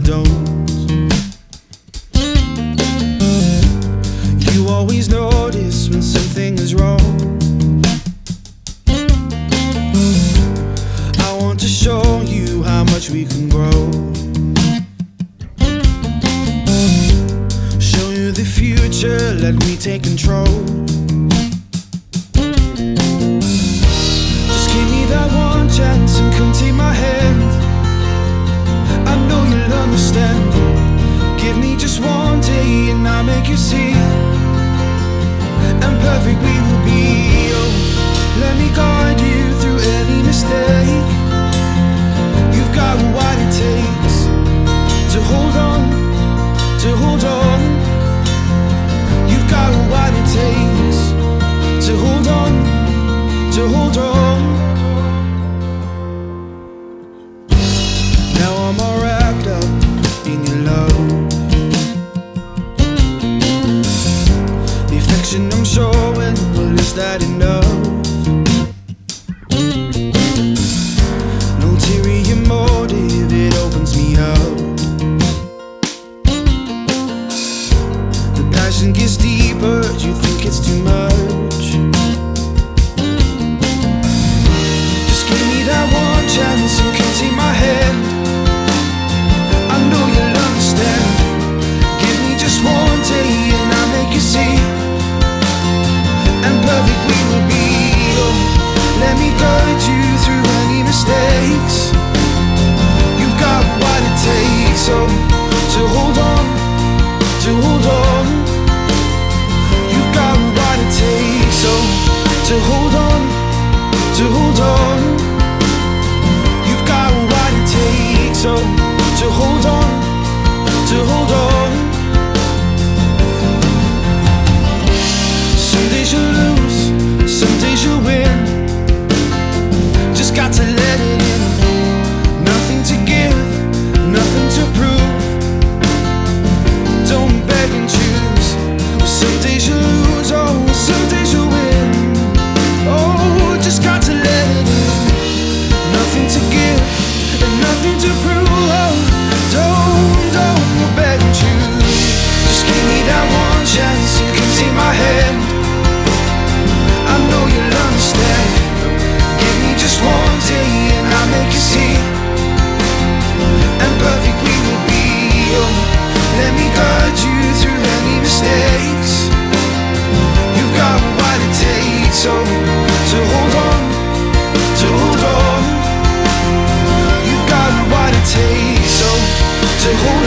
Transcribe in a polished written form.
don't. You always notice when something is wrong. I want to show you how much we can grow. Show you the future, let me take control. Just give me that one chance and come take my hand. I know you'll understand. Give me just one day and I'll make you see. And perfect we will be. Oh, let me guide you through any mistake. You've got what it takes to hold on, to hold on. You've got what it takes to hold on, to hold on. Now I'm all wrapped up in your love. The affection I'm showing, well, is that enough? No ulterior motive, it opens me up. The passion gets deeper, you think it's too much. Just give me that one chance and can take my hand. I know you'll understand. Give me just one day and I'll make you see. And perfect we will be. Oh, let me guide you through any mistakes. You've got what it takes, oh, to hold on, to hold on. You've got what it takes, oh, to hold on, to hold on. You've got what it takes, oh, to hold on, to hold on. Some days you lose, some days you win. Just got to let it in. Nothing to give, nothing to prove. Don't beg and choose. Some days you lose, oh, some days you win. Oh, just got to let it in. Nothing to give and nothing to prove. Oh, don't beg and choose. Just give me that one chance, you can take my hand. I know you'll understand. Give me just one day and I'll make you see. And perfect we will be. Oh, let me guide you through any mistakes. You've got what it takes, oh, to hold on, to hold on. You've got what it takes, oh, to hold on.